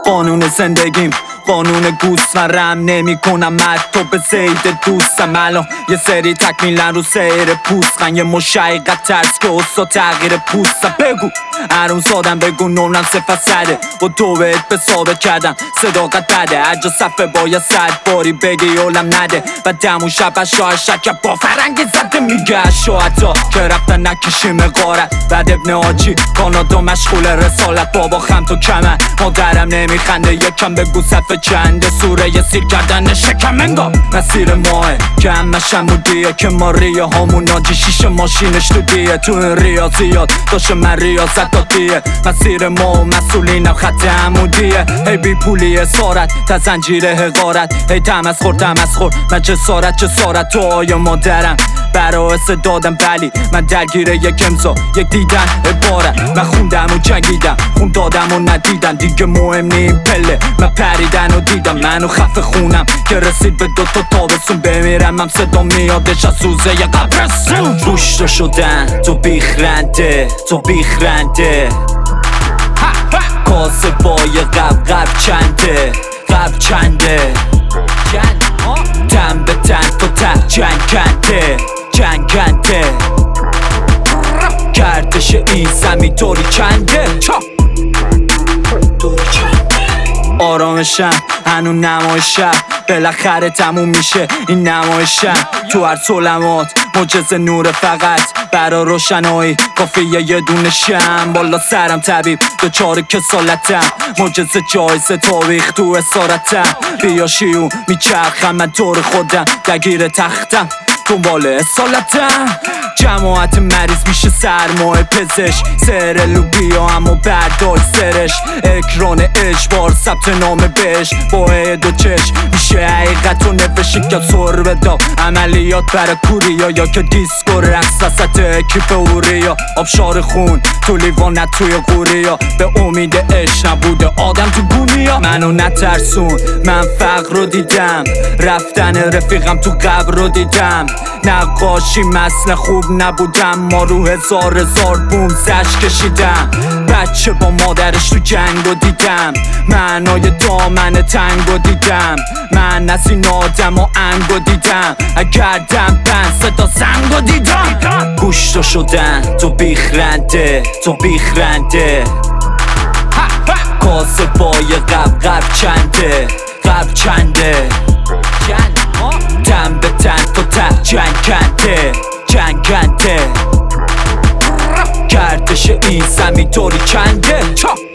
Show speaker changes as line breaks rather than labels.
قانون زندگیم قانون گوسفندم نمی کنم تو به زید دوستم. الان یه سری تکمیلن رو سیر پوستن، یه مشایقت ترس که اصلا تغییر پوستم. بگو هرون سادم بگو نونم صده و تو بهت به ثابت کردم صداقت بده. هرجا صفحه باید 100 باری بگی اولم نده و دمون شب شاه شکر با فرنگی زده میگه شاعتا که رفتن نکشیم غارت. بعد ابن آجی کانادا مشغول رسالت، بابا خم تو کمن مادرم نمیخنده یکم بگو صفحه چنده. سوره ی سیر کردن شکم انگار مسیر ماه که همش عمودیه که ما ریه هامون آجی شیشه ماشینش تو دیه. تو این ریاضیات داشته من ریاضت دادیه، مسیر ما و مسئولینم خط عمودیه. هی بی پولی اسارت تا زنجیر حقارت، هی تمسخور من جسارت تو آیا مادرم برا دادم ولی من درگیره یک امضا یک دیدن عبارت. من خوندم و جنگیدم خون دادم و ندیدم دیگه مهم نیم پله. من پریدن و دیدم منو خفه خونم که رسید به 2 تابستون بمیرم. هم صدا میادش از سوزه ی قبرستون. گوشت شدن تو بیخرنده کاسه بای قب چنده تن به تن تو ته جنگنده گردش این زمین طوری چنده آرامشم هنون نمایشم بالاخره تموم میشه این نمایشم. تو هر سلمات معجزه نور فقط برا روشنایی کافیه یه دونه شم. بالا سرم طبیب دوچار کسالتم معجزه جایزه تاریخ تو اسارتم. بیا شیو میچرخم من طور خودم درگیر تختم دنبال اصالتم. جماعت مریض میشه سرمایه پزشک، سر لوبیا اما برداشت سرش. اکران اجبار ثبت نام بهش با دو چشم میشه حقیقت و نوشی که سر بدا. عملیات برای کوریا یا که دیسکو رقص وسط اکیپ اوریا. آبشار خون تو لیوانت توی قوریا، به امید عشق نبوده آدم تو گونیا. منو نترسون من فقر رو دیدم، رفتن رفیقم تو قبر رو دیدم. نقاشی مثل خوب نبودم ما رو هزار بوم زش کشیدم. بچه با مادرش تو جنگو دیدم، معنای دامن تنگو دیدم. من از این آدم و انگو دیدم، اگر دم پن صدا زنگو دیدم. گوشت شدن تو بیخرنده کاسه بای قب چنده دم به تن تو ته جنگنده گردش این زمین طوری چنده